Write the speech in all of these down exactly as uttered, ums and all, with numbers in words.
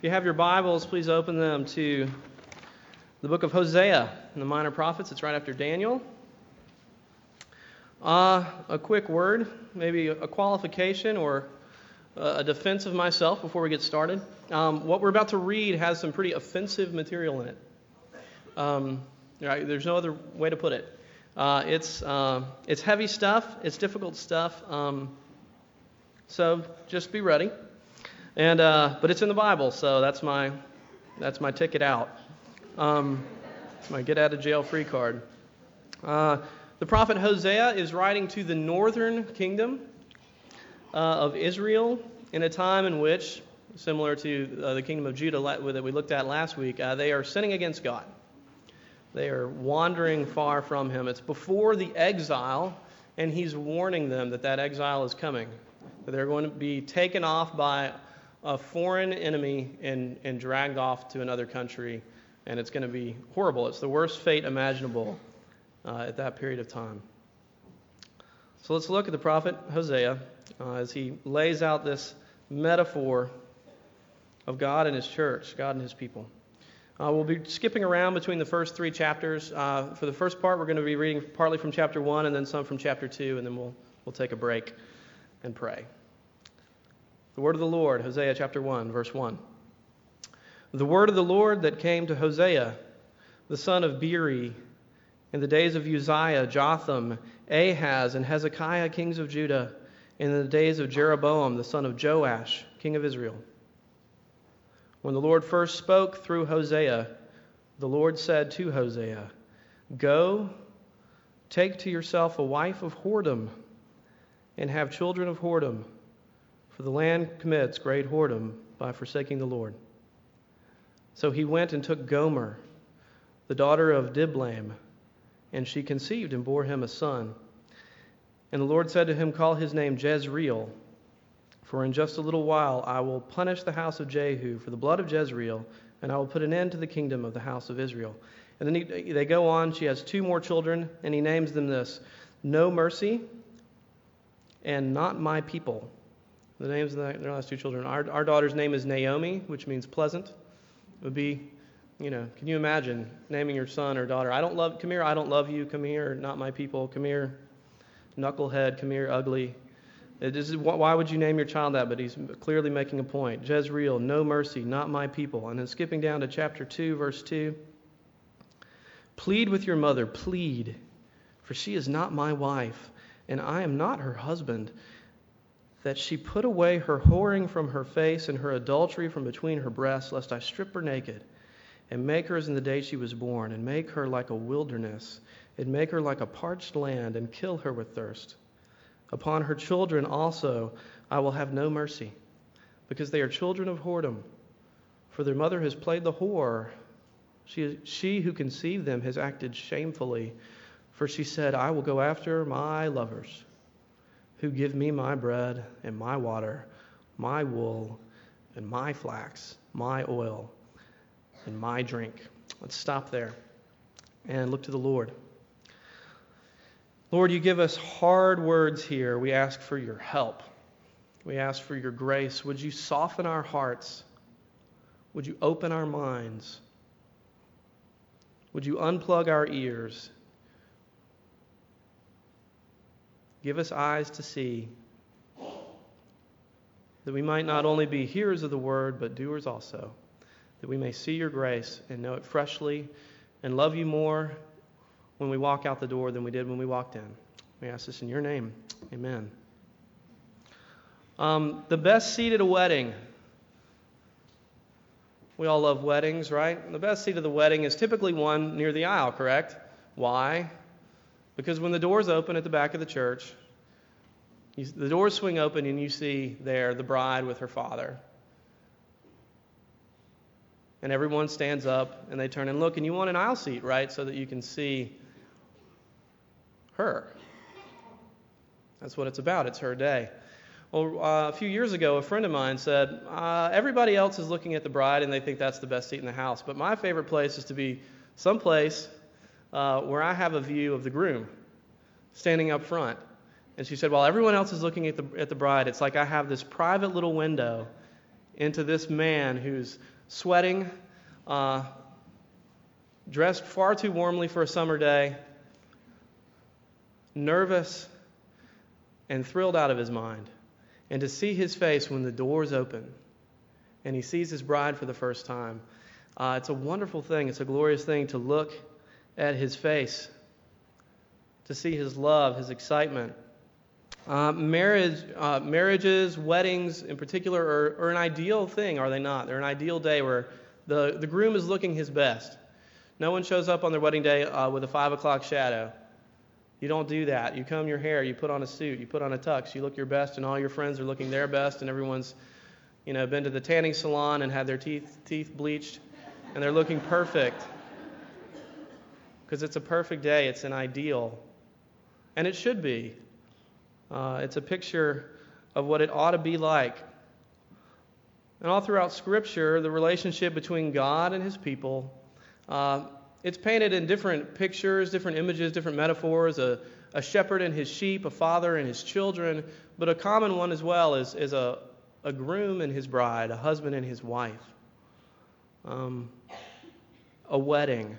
If you have your Bibles, please open them to the book of Hosea and the Minor Prophets. It's right after Daniel. Uh, a quick word, maybe a qualification or a defense of myself before we get started. Um, what we're about to read has some pretty offensive material in it. Um, right, there's no other way to put it. Uh, it's uh, it's heavy stuff. It's difficult stuff. Um, so just be ready. And uh, but it's in the Bible, so that's my that's my ticket out. Um, it's my get out of jail free card. Uh, the prophet Hosea is writing to the northern kingdom uh, of Israel in a time in which, similar to uh, the kingdom of Judah that we looked at last week, uh, they are sinning against God. They are wandering far from Him. It's before the exile, and He's warning them that that exile is coming, that they're going to be taken off by a foreign enemy and, and dragged off to another country, and it's going to be horrible. It's the worst fate imaginable uh, at that period of time. So let's look at the prophet Hosea uh, as he lays out this metaphor of God and His church, God and His people. Uh, we'll be skipping around between the first three chapters. Uh, for the first part, we're going to be reading partly from chapter one and then some from chapter two, and then we'll we'll take a break and pray. The word of the Lord, Hosea chapter one, verse one. The word of the Lord that came to Hosea, the son of Beeri, in the days of Uzziah, Jotham, Ahaz, and Hezekiah, kings of Judah, in the days of Jeroboam, the son of Joash, king of Israel. When the Lord first spoke through Hosea, the Lord said to Hosea, Go, take to yourself a wife of whoredom, and have children of whoredom, for the land commits great whoredom by forsaking the Lord. So he went and took Gomer, the daughter of Diblaim, and she conceived and bore him a son. And the Lord said to him, Call his name Jezreel, for in just a little while I will punish the house of Jehu for the blood of Jezreel, and I will put an end to the kingdom of the house of Israel. And then he, they go on. She has two more children, and he names them this: No Mercy and Not My People. The names of the, their last two children. Our, our daughter's name is Naomi, which means pleasant. It would be, you know, can you imagine naming your son or daughter, I don't love, come here, I don't love you, come here, not my people, come here, knucklehead, come here, ugly. It is, why would you name your child that? But he's clearly making a point. Jezreel, no mercy, not my people. And then skipping down to chapter two, verse two. Plead with your mother, plead, for she is not my wife, and I am not her husband, that she put away her whoring from her face and her adultery from between her breasts, lest I strip her naked, and make her as in the day she was born, and make her like a wilderness, and make her like a parched land, and kill her with thirst. Upon her children also I will have no mercy, because they are children of whoredom, for their mother has played the whore. She, she who conceived them has acted shamefully, for she said, I will go after my lovers, who give me my bread and my water, my wool and my flax, my oil and my drink. Let's stop there and look to the Lord. Lord, you give us hard words here. We ask for your help. We ask for your grace. Would you soften our hearts? Would you open our minds? Would you unplug our ears? Give us eyes to see, that we might not only be hearers of the word, but doers also, that we may see your grace and know it freshly and love you more when we walk out the door than we did when we walked in. We ask this in your name. Amen. Um, the best seat at a wedding. We all love weddings, right? The best seat at the wedding is typically one near the aisle, correct? Why? Because when the doors open at the back of the church, you, the doors swing open and you see there the bride with her father. And everyone stands up and they turn and look, and you want an aisle seat, right? So that you can see her. That's what it's about. It's her day. Well, uh, a few years ago, a friend of mine said, uh, everybody else is looking at the bride and they think that's the best seat in the house. But my favorite place is to be someplace uh, where I have a view of the groom standing up front. And she said, while everyone else is looking at the at the bride, it's like I have this private little window into this man who's sweating, uh, dressed far too warmly for a summer day, nervous, and thrilled out of his mind. And to see his face when the doors open and he sees his bride for the first time, uh, it's a wonderful thing. It's a glorious thing to look at his face, to see his love, his excitement. Uh, marriage, uh, marriages, weddings in particular, are, are an ideal thing, are they not? They're an ideal day where the, the groom is looking his best. No one shows up on their wedding day uh, with a five o'clock shadow. You don't do that. You comb your hair, you put on a suit, you put on a tux, you look your best, and all your friends are looking their best, and everyone's, you know, been to the tanning salon and had their teeth teeth bleached, and they're looking perfect. Because it's a perfect day. It's an ideal. And it should be. Uh, it's a picture of what it ought to be like. And all throughout Scripture, the relationship between God and His people, uh, it's painted in different pictures, different images, different metaphors. A, a shepherd and his sheep, a father and his children. But a common one as well is, is a, a groom and his bride, a husband and his wife. Um, a wedding.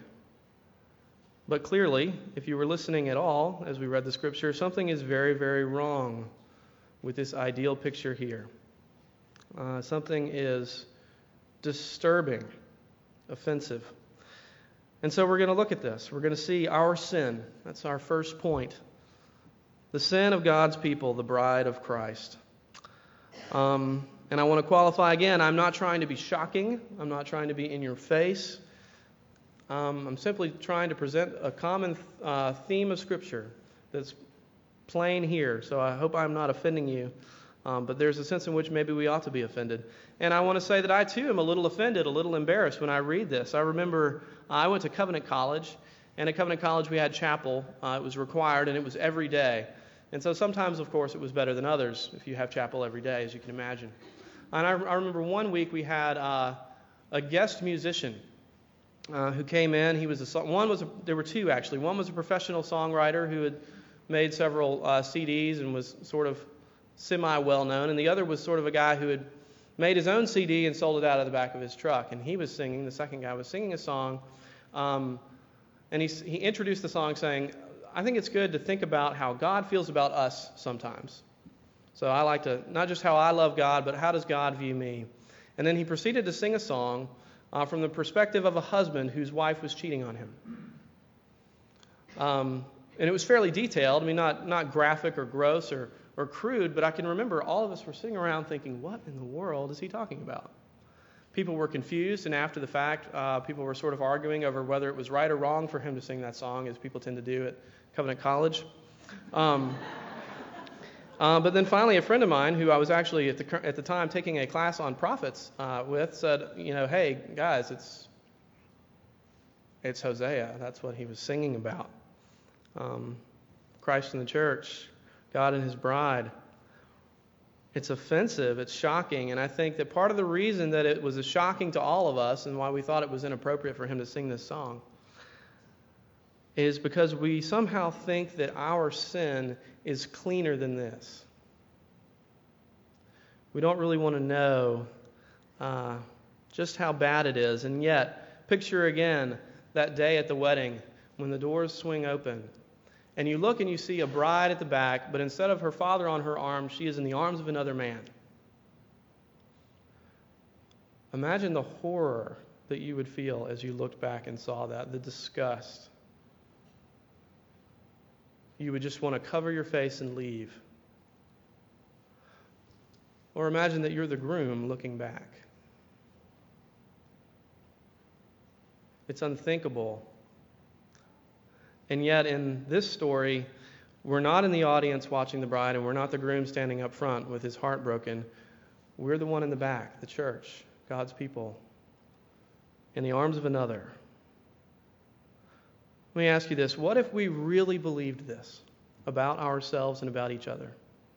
But clearly, if you were listening at all as we read the Scripture, something is very, very wrong with this ideal picture here. Uh, something is disturbing, offensive. And so we're going to look at this. We're going to see our sin. That's our first point. The sin of God's people, the bride of Christ. Um, and I want to qualify again, I'm not trying to be shocking. I'm not trying to be in your face. Um, I'm simply trying to present a common uh, theme of Scripture that's plain here. So I hope I'm not offending you. Um, but there's a sense in which maybe we ought to be offended. And I want to say that I, too, am a little offended, a little embarrassed when I read this. I remember uh, I went to Covenant College, and at Covenant College we had chapel. Uh, it was required, and it was every day. And so sometimes, of course, it was better than others if you have chapel every day, as you can imagine. And I, I remember one week we had uh, a guest musician uh, who came in. He was a one was a, there were two actually. One was a professional songwriter who had made several uh, C Ds and was sort of semi-well-known, and the other was sort of a guy who had made his own C D and sold it out of the back of his truck. And he was singing, the second guy was singing a song, um, and he, he introduced the song saying, I think it's good to think about how God feels about us sometimes. So I like to, not just how I love God, but how does God view me? And then he proceeded to sing a song uh, from the perspective of a husband whose wife was cheating on him. Um, and it was fairly detailed. I mean, not, not graphic or gross or or crude, but I can remember all of us were sitting around thinking, what in the world is he talking about? People were confused, and after the fact, uh, people were sort of arguing over whether it was right or wrong for him to sing that song, as people tend to do at Covenant College. Um, uh, but then finally, a friend of mine, who I was actually at the at the time taking a class on prophets uh, with, said, you know, hey, guys, it's it's Hosea. That's what he was singing about. Um, Christ in the church. God and His bride. It's offensive, it's shocking, and I think that part of the reason that it was shocking to all of us and why we thought it was inappropriate for him to sing this song is because we somehow think that our sin is cleaner than this. We don't really want to know uh, just how bad it is, and yet, picture again that day at the wedding when the doors swing open. And you look and you see a bride at the back, but instead of her father on her arm, she is in the arms of another man. Imagine the horror that you would feel as you looked back and saw that, the disgust. You would just want to cover your face and leave. Or imagine that you're the groom looking back. It's unthinkable. And yet in this story, we're not in the audience watching the bride, and we're not the groom standing up front with his heart broken. We're the one in the back, the church, God's people, in the arms of another. Let me ask you this. What if we really believed this about ourselves and about each other?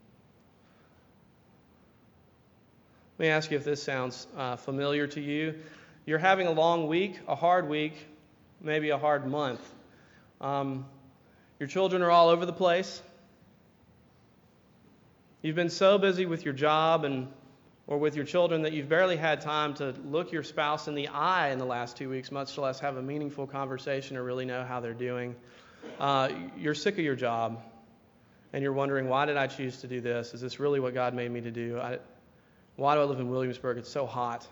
Let me ask you if this sounds uh, familiar to you. You're having a long week, a hard week, maybe a hard month. Um, your children are all over the place. You've been so busy with your job and or with your children that you've barely had time to look your spouse in the eye in the last two weeks, much less have a meaningful conversation or really know how they're doing. Uh, you're sick of your job, and you're wondering, why did I choose to do this? Is this really what God made me to do? I, why do I live in Williamsburg? It's so hot.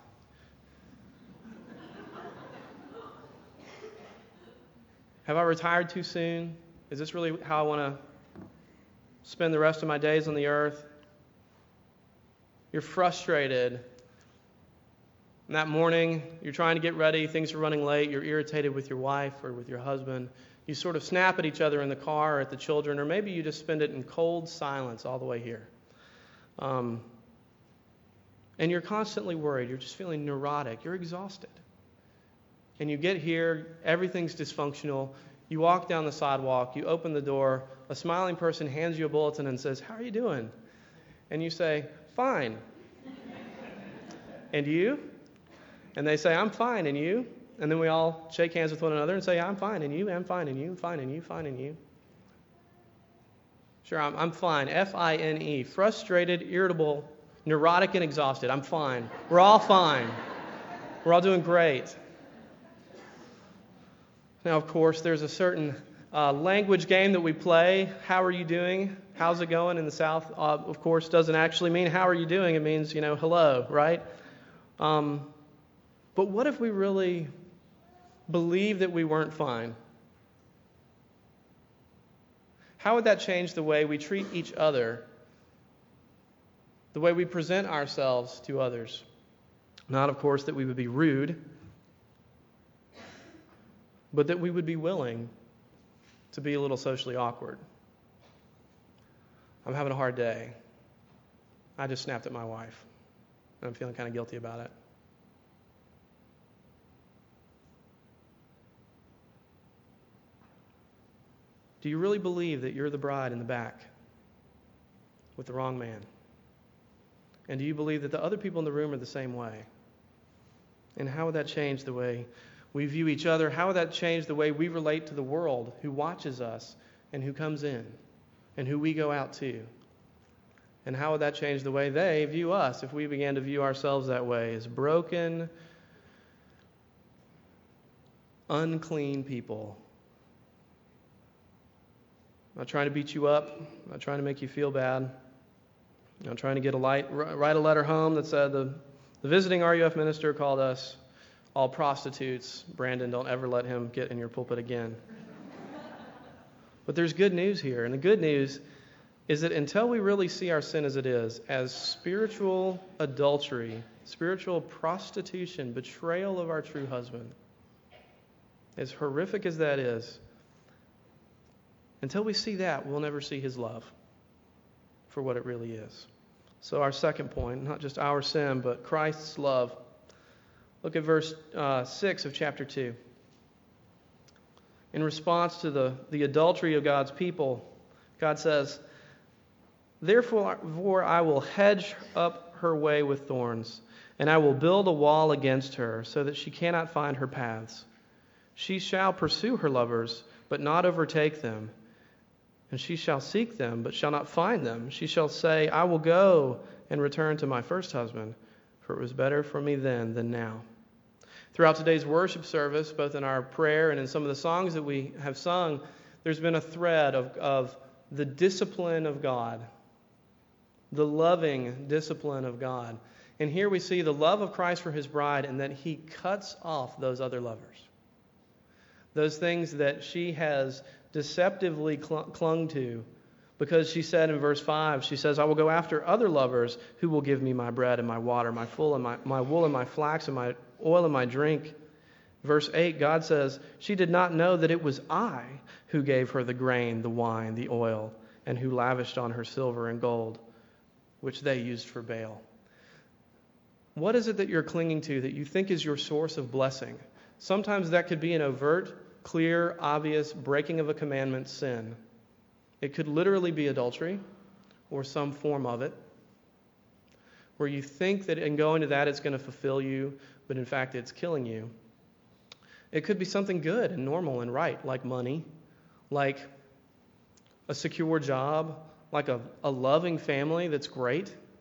Have I retired too soon? Is this really how I want to spend the rest of my days on the earth? You're frustrated. And that morning, you're trying to get ready, things are running late, you're irritated with your wife or with your husband. You sort of snap at each other in the car or at the children, or maybe you just spend it in cold silence all the way here. Um, and you're constantly worried. You're just feeling neurotic. You're exhausted. And you get here, everything's dysfunctional. You walk down the sidewalk, you open the door, a smiling person hands you a bulletin and says, "How are you doing?" And you say, "Fine." "And you?" And they say, "I'm fine, and you?" And then we all shake hands with one another and say, "I'm fine, and you?" "I'm fine, and you?" "Fine, and you?" "Fine, and you?" Sure, I'm, I'm fine. F I N E. Frustrated, irritable, neurotic, and exhausted. I'm fine. We're all fine. We're all doing great. Now, of course, there's a certain uh, language game that we play. How are you doing? How's it going in the South? Uh, of course, doesn't actually mean how are you doing. It means, you know, hello, right? Um, but what if we really believe that we weren't fine? How would that change the way we treat each other, the way we present ourselves to others? Not, of course, that we would be rude, but that we would be willing to be a little socially awkward. I'm having a hard day. I just snapped at my wife, and I'm feeling kind of guilty about it. Do you really believe that you're the bride in the back with the wrong man? And do you believe that the other people in the room are the same way? And how would that change the way we view each other? How would that change the way we relate to the world who watches us and who comes in and who we go out to? And how would that change the way they view us if we began to view ourselves that way, as broken, unclean people? I'm not trying to beat you up. I'm not trying to make you feel bad. I'm not trying to get a light, write a letter home that said the, the visiting R U F minister called us all prostitutes. Brandon, don't ever let him get in your pulpit again. But there's good news here. And the good news is that until we really see our sin as it is, as spiritual adultery, spiritual prostitution, betrayal of our true husband, as horrific as that is, until we see that, we'll never see his love for what it really is. So our second point, not just our sin, but Christ's love. Look at verse uh, six of chapter two. In response to the, the adultery of God's people, God says, "Therefore I will hedge up her way with thorns, and I will build a wall against her, so that she cannot find her paths. She shall pursue her lovers, but not overtake them. And she shall seek them, but shall not find them. She shall say, I will go and return to my first husband, for it was better for me then than now." Throughout today's worship service, both in our prayer and in some of the songs that we have sung, there's been a thread of, of the discipline of God, the loving discipline of God. And here we see the love of Christ for his bride, and that he cuts off those other lovers. Those things that she has deceptively cl- clung to, because she said in verse five, she says, "I will go after other lovers who will give me my bread and my water, my full and my, my wool and my flax and my oil and my drink." Verse eight, God says, "She did not know that it was I who gave her the grain, the wine, the oil, and who lavished on her silver and gold, which they used for Baal." What is it that you're clinging to that you think is your source of blessing? Sometimes that could be an overt, clear, obvious breaking of a commandment sin. It could literally be adultery or some form of it, where you think that in going to that it's going to fulfill you, but in fact it's killing you. It could be something good and normal and right, like money, like a secure job, like a, a loving family that's great.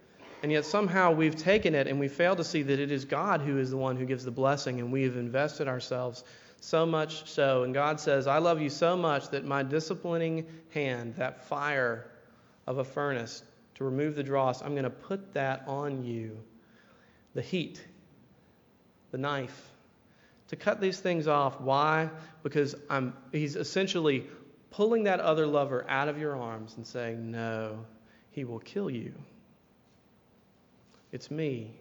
And yet somehow we've taken it and we fail to see that it is God who is the one who gives the blessing, and we have invested ourselves so much so. And God says, I love you so much that my disciplining hand, that fire of a furnace to remove the dross, I'm going to put that on you. The heat, the knife, to cut these things off. Why? Because I'm. He's essentially pulling that other lover out of your arms and saying, no, he will kill you. It's me.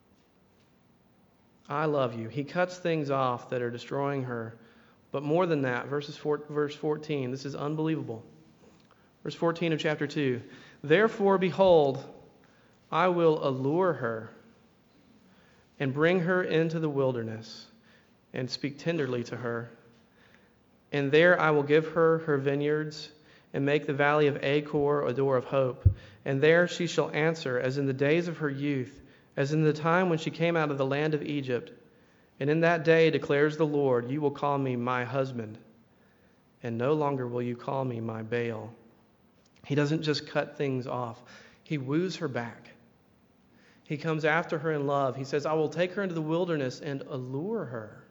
I love you. He cuts things off that are destroying her. But more than that, verses four, verse fourteen, this is unbelievable. Verse fourteen of chapter two. Therefore, behold, I will allure her and bring her into the wilderness and speak tenderly to her. And there I will give her her vineyards and make the valley of Achor a door of hope. And there she shall answer as in the days of her youth, as in the time when she came out of the land of Egypt. And in that day, declares the Lord, you will call me my husband, and no longer will you call me my Baal. He doesn't just cut things off. He woos her back. He comes after her in love. He says, I will take her into the wilderness and allure her.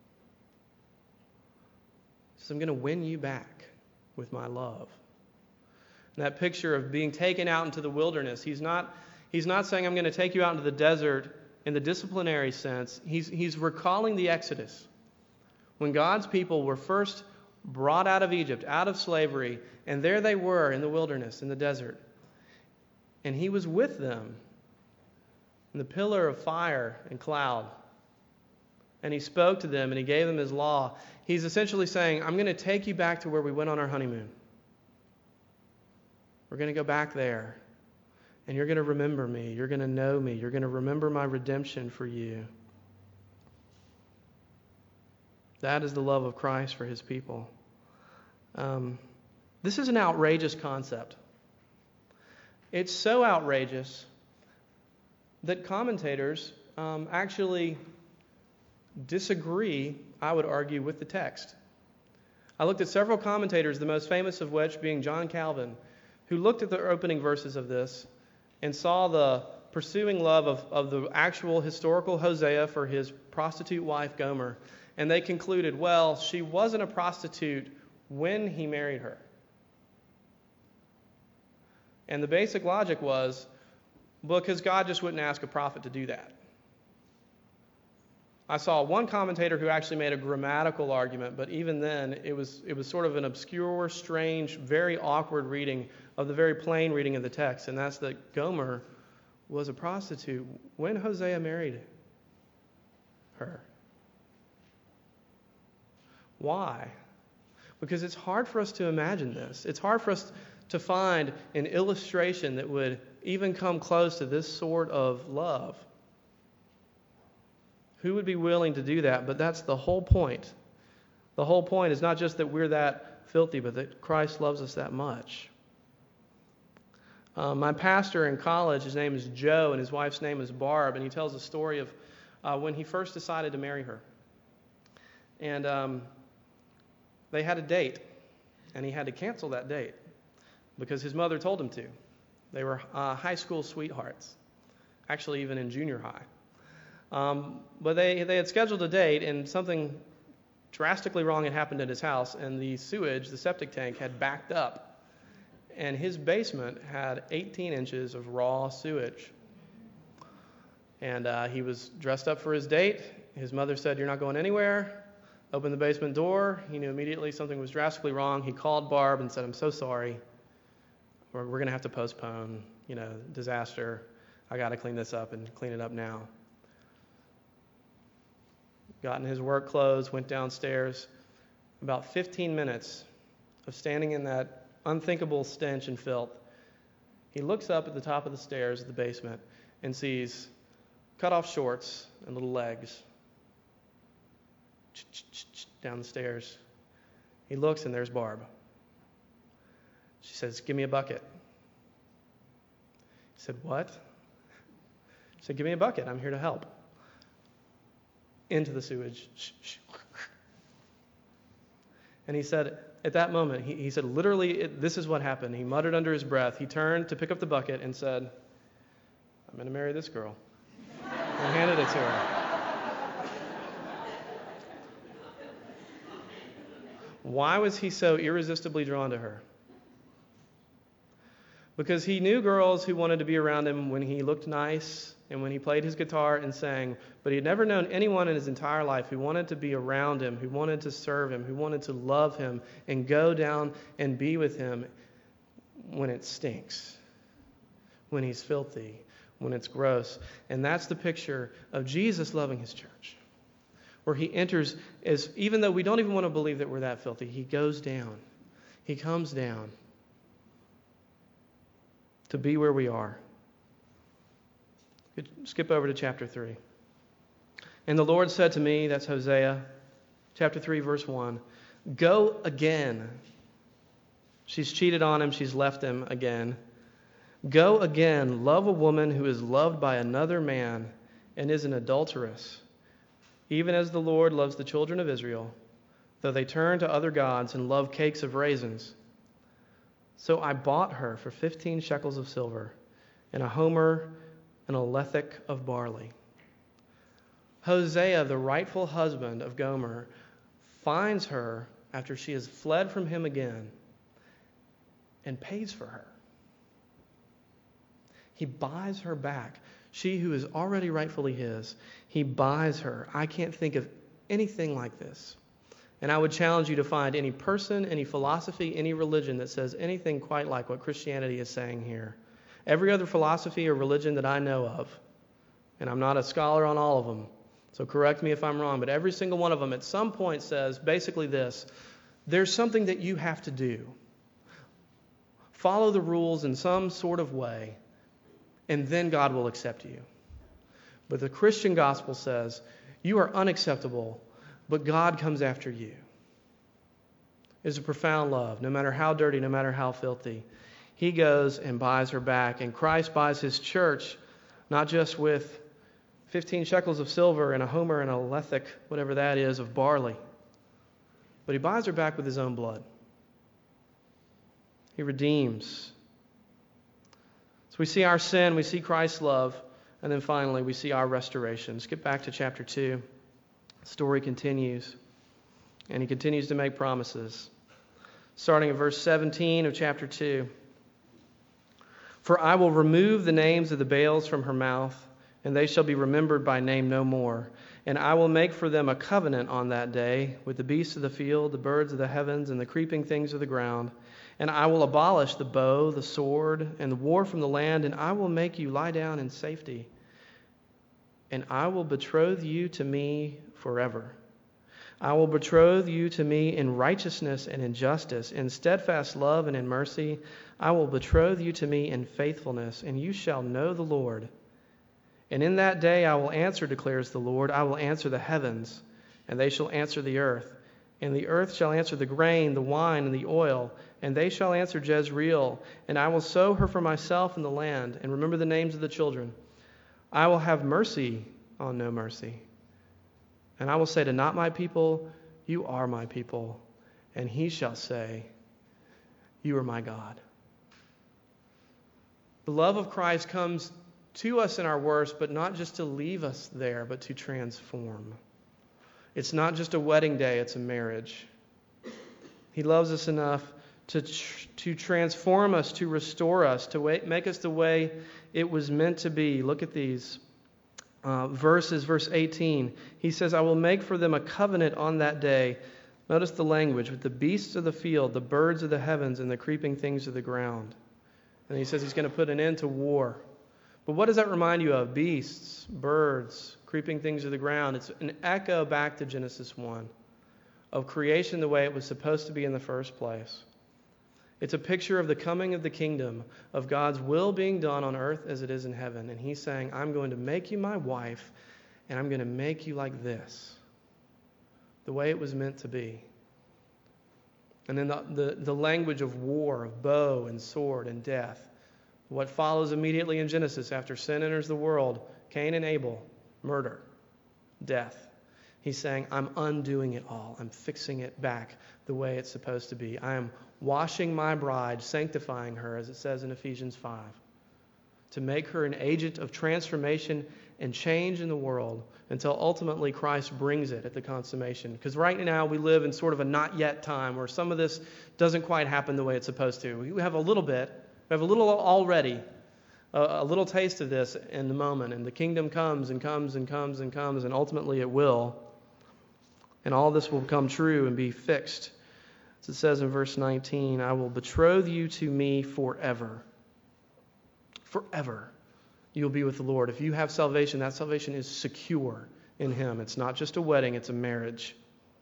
So I'm going to win you back with my love. And that picture of being taken out into the wilderness, he's not, he's not saying I'm going to take you out into the desert in the disciplinary sense. He's, he's recalling the Exodus. When God's people were first brought out of Egypt, out of slavery, and there they were in the wilderness, in the desert. And he was with them in the pillar of fire and cloud. And he spoke to them and he gave them his law. He's essentially saying, I'm going to take you back to where we went on our honeymoon. We're going to go back there. And you're going to remember me. You're going to know me. You're going to remember my redemption for you. That is the love of Christ for his people. Um, this is an outrageous concept. It's so outrageous that commentators um, actually disagree, I would argue, with the text. I looked at several commentators, the most famous of which being John Calvin, who looked at the opening verses of this and saw the pursuing love of, of the actual historical Hosea for his prostitute wife Gomer. And they concluded, well, she wasn't a prostitute when he married her. And the basic logic was, because God just wouldn't ask a prophet to do that. I saw one commentator who actually made a grammatical argument, but even then, it was it was sort of an obscure, strange, very awkward reading of the very plain reading of the text, and that's that Gomer was a prostitute when Hosea married her. Why? Because it's hard for us to imagine this. It's hard for us to find an illustration that would even come close to this sort of love. Who would be willing to do that? But that's the whole point. The whole point is not just that we're that filthy, but that Christ loves us that much. Uh, my pastor in college, his name is Joe, and his wife's name is Barb, and he tells a story of uh, when he first decided to marry her. And um, they had a date, and he had to cancel that date because his mother told him to. They were uh, high school sweethearts, actually even in junior high. Um, but they, they had scheduled a date, and something drastically wrong had happened at his house, and the sewage, the septic tank, had backed up. And his basement had eighteen inches of raw sewage. And uh, he was dressed up for his date. His mother said, "You're not going anywhere." Opened the basement door. He knew immediately something was drastically wrong. He called Barb and said, "I'm so sorry. We're, we're going to have to postpone, you know, disaster. I got to clean this up and clean it up now." Got in his work clothes, went downstairs. About fifteen minutes of standing in that unthinkable stench and filth, he looks up at the top of the stairs of the basement and sees cut-off shorts and little legs down the stairs. He looks, and there's Barb. She says, "Give me a bucket." He said, "What?" She said, "Give me a bucket. I'm here to help." Into the sewage. And he said, at that moment, he, he said, literally, it, this is what happened. He muttered under his breath. He turned to pick up the bucket and said, I'm going to marry this girl. And handed it to her. Why was he so irresistibly drawn to her? Because he knew girls who wanted to be around him when he looked nice and when he played his guitar and sang, but he had never known anyone in his entire life who wanted to be around him, who wanted to serve him, who wanted to love him and go down and be with him when it stinks, when he's filthy, when it's gross. And that's the picture of Jesus loving his church, where he enters as, even though we don't even want to believe that we're that filthy, he goes down. He comes down to be where we are. Skip over to chapter three. And the Lord said to me, that's Hosea, chapter three, verse one, go again. She's cheated on him. She's left him again. Go again, love a woman who is loved by another man and is an adulteress, even as the Lord loves the children of Israel, though they turn to other gods and love cakes of raisins. So I bought her for fifteen shekels of silver and a homer and a lethek of barley. Hosea, the rightful husband of Gomer, finds her after she has fled from him again and pays for her. He buys her back. She who is already rightfully his, he buys her. I can't think of anything like this. And I would challenge you to find any person, any philosophy, any religion that says anything quite like what Christianity is saying here. Every other philosophy or religion that I know of, and I'm not a scholar on all of them, so correct me if I'm wrong, but every single one of them at some point says basically this: there's something that you have to do. Follow the rules in some sort of way, and then God will accept you. But the Christian gospel says you are unacceptable, but God comes after you. It's a profound love, no matter how dirty, no matter how filthy. He goes and buys her back, and Christ buys his church not just with fifteen shekels of silver and a homer and a lethek, whatever that is, of barley, but he buys her back with his own blood. He redeems. So we see our sin, we see Christ's love, and then finally we see our restoration. Skip back to chapter two. The story continues, and he continues to make promises. Starting at verse seventeen of chapter two. For I will remove the names of the Baals from her mouth, and they shall be remembered by name no more. And I will make for them a covenant on that day with the beasts of the field, the birds of the heavens, and the creeping things of the ground. And I will abolish the bow, the sword, and the war from the land, and I will make you lie down in safety. And I will betroth you to me forever. I will betroth you to me in righteousness and in justice, in steadfast love and in mercy. I will betroth you to me in faithfulness, and you shall know the Lord. And in that day I will answer, declares the Lord. I will answer the heavens, and they shall answer the earth. And the earth shall answer the grain, the wine, and the oil, and they shall answer Jezreel. And I will sow her for myself in the land, and remember the names of the children. I will have mercy on no mercy. And I will say to not my people, you are my people. And he shall say, you are my God. The love of Christ comes to us in our worst, but not just to leave us there, but to transform. It's not just a wedding day, it's a marriage. He loves us enough to, tr- to transform us, to restore us, to wa- make us the way it was meant to be. Look at these uh, verses, verse eighteen. He says, I will make for them a covenant on that day. Notice the language, with the beasts of the field, the birds of the heavens, and the creeping things of the ground. And he says he's going to put an end to war. But what does that remind you of? Beasts, birds, creeping things of the ground. It's an echo back to Genesis one of creation the way it was supposed to be in the first place. It's a picture of the coming of the kingdom, of God's will being done on earth as it is in heaven. And he's saying, I'm going to make you my wife, and I'm going to make you like this, the way it was meant to be. And then the, the, the language of war, of bow and sword and death. What follows immediately in Genesis after sin enters the world, Cain and Abel, murder, death. He's saying, I'm undoing it all. I'm fixing it back the way it's supposed to be. I am washing my bride, sanctifying her, as it says in Ephesians five. to make her an agent of transformation and change in the world until ultimately Christ brings it at the consummation. Because right now we live in sort of a not yet time where some of this doesn't quite happen the way it's supposed to. We have a little bit, we have a little already, a, a little taste of this in the moment. And the kingdom comes and comes and comes and comes, and ultimately it will. And all this will come true and be fixed. As it says in verse nineteen, I will betroth you to me forever. Forever. You will be with the Lord. If you have salvation, that salvation is secure in Him. It's not just a wedding, it's a marriage.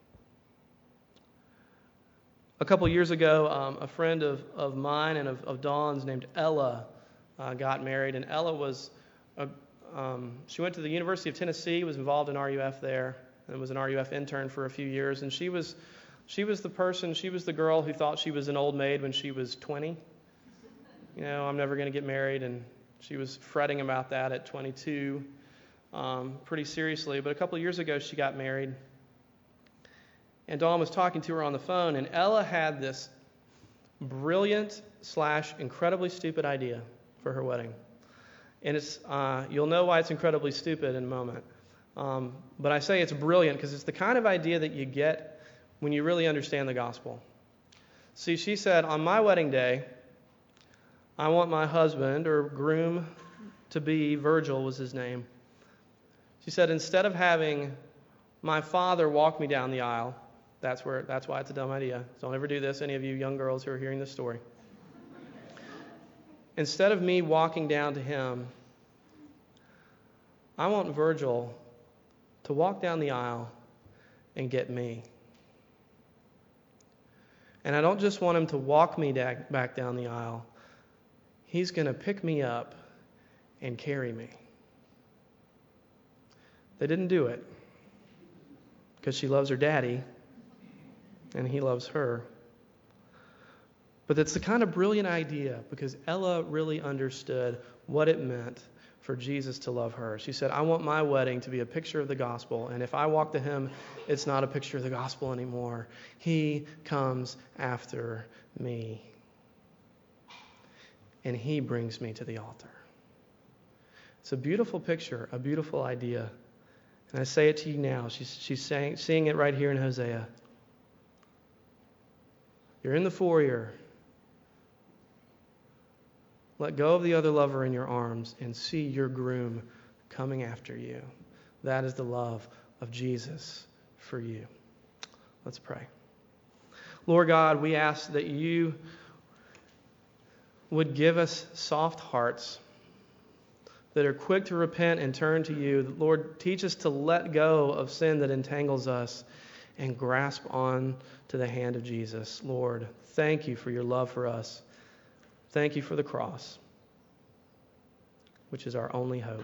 A couple years ago, um, a friend of, of mine and of, of Dawn's named Ella uh, got married. And Ella was, a, um, she went to the University of Tennessee, was involved in R U F there, and was an R U F intern for a few years. And she was, she was the person, she was the girl who thought she was an old maid when she was twenty. You know, I'm never going to get married, and she was fretting about that at twenty-two um, pretty seriously. But a couple of years ago, she got married. And Dawn was talking to her on the phone, and Ella had this brilliant slash incredibly stupid idea for her wedding. And it's uh, you'll know why it's incredibly stupid in a moment. Um, but I say it's brilliant because it's the kind of idea that you get when you really understand the gospel. See, she said, on my wedding day, I want my husband, or groom to be, Virgil was his name. She said, instead of having my father walk me down the aisle, that's where that's why it's a dumb idea. Don't ever do this, any of you young girls who are hearing this story. Instead of me walking down to him, I want Virgil to walk down the aisle and get me. And I don't just want him to walk me da- back down the aisle. He's going to pick me up and carry me. They didn't do it because she loves her daddy and he loves her. But it's the kind of brilliant idea because Ella really understood what it meant for Jesus to love her. She said, I want my wedding to be a picture of the gospel, and if I walk to him, it's not a picture of the gospel anymore. He comes after me. And he brings me to the altar. It's a beautiful picture, a beautiful idea. And I say it to you now. She's, she's saying, seeing it right here in Hosea. You're in the foyer. Let go of the other lover in your arms and see your groom coming after you. That is the love of Jesus for you. Let's pray. Lord God, we ask that you would give us soft hearts that are quick to repent and turn to you. Lord, teach us to let go of sin that entangles us and grasp on to the hand of Jesus. Lord, thank you for your love for us. Thank you for the cross, which is our only hope.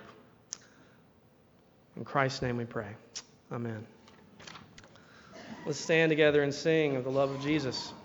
In Christ's name we pray. Amen. Let's stand together and sing of the love of Jesus.